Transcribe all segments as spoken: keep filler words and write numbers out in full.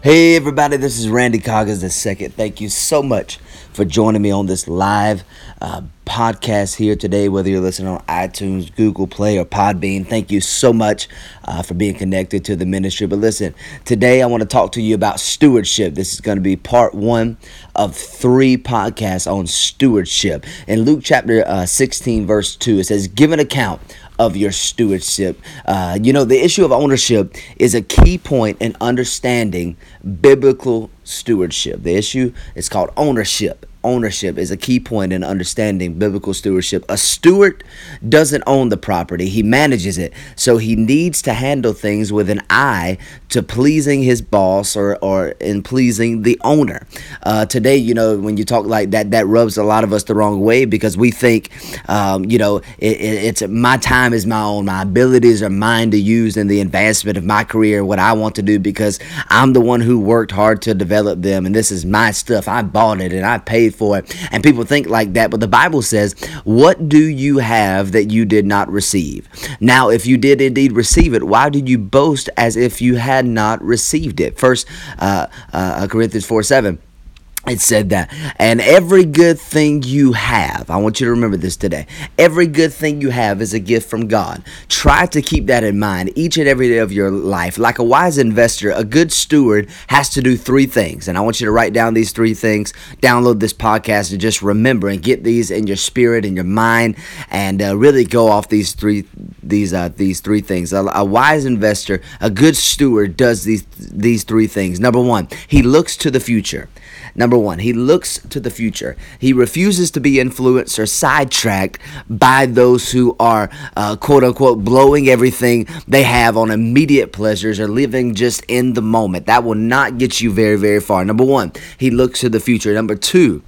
Hey everybody, this is Randy Coggins the second. Thank you so much for joining me on this live uh, podcast here today, whether you're listening on iTunes, Google Play, or Podbean. Thank you so much uh, for being connected to the ministry. But listen, today I want to talk to you about stewardship. This is going to be part one of three podcasts on stewardship. In Luke chapter uh, sixteen, verse two, it says, "Give an account of your stewardship." Uh, you know, the issue of ownership is a key point in understanding biblical stewardship. The issue is called ownership. Ownership is a key point in understanding biblical stewardship. A steward doesn't own the property, he manages it. So he needs to handle things with an eye to pleasing his boss or, or in pleasing the owner. Uh, today, you know, when you talk like that, that rubs a lot of us the wrong way because we think, um, you know, it, it, it's my time is my own. My abilities are mine to use in the advancement of my career, what I want to do, because I'm the one who worked hard to develop them. And this is my stuff. I bought it and I paid for it. And people think like that. But the Bible says, what do you have that you did not receive? Now, if you did indeed receive it, why did you boast as if you had not received it? First uh, uh, Corinthians four seven. It said that, and every good thing you have, I want you to remember this today. Every good thing you have is a gift from God. Try to keep that in mind each and every day of your life. Like a wise investor, a good steward has to do three things. And I want you to write down these three things, download this podcast, and just remember and get these in your spirit and your mind, and uh, really go off these three these uh, these three things. A, a wise investor, a good steward, does these these three things. Number one, he looks to the future. Number one, he looks to the future. He refuses to be influenced or sidetracked by those who are, uh, quote unquote, blowing everything they have on immediate pleasures or living just in the moment. That will not get you very, very far. Number one, he looks to the future. Number two,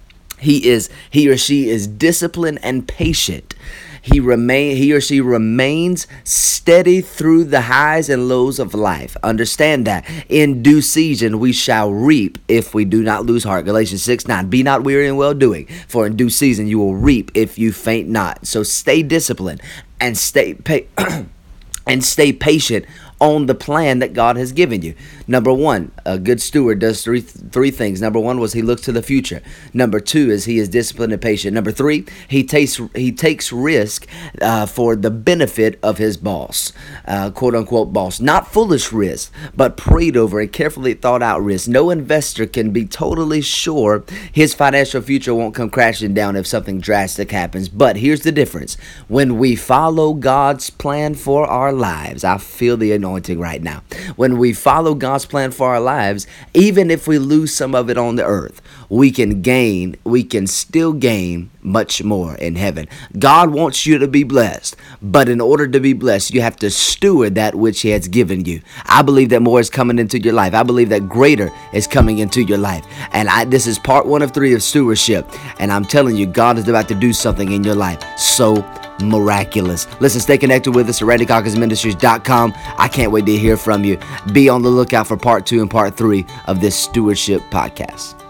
he is he or she is disciplined and patient. He remain he or she remains steady through the highs and lows of life. Understand that in due season we shall reap if we do not lose heart. Galatians six nine. Be not weary in well doing, for in due season you will reap if you faint not. So stay disciplined and stay pa- and stay patient on the plan that God has given you. Number one, a good steward does three three things. Number one was he looks to the future. Number two is he is disciplined and patient. Number three, he takes he takes risk uh, for the benefit of his boss, uh, quote unquote boss. Not foolish risk, but prayed over and carefully thought out risk. No investor can be totally sure his financial future won't come crashing down if something drastic happens. But here's the difference: when we follow God's plan for our lives, I feel the anointing right now. When we follow God's plan for our lives, even if we lose some of it on the earth, we can gain, we can still gain much more in heaven. God wants you to be blessed, but in order to be blessed, you have to steward that which he has given you. I believe that more is coming into your life. I believe that greater is coming into your life. And I, this is part one of three of stewardship. And I'm telling you, God is about to do something in your life so miraculous. Listen, stay connected with us at randy coggins ministries dot com. I can't wait to hear from you. Be on the lookout for part two and part three of this stewardship podcast.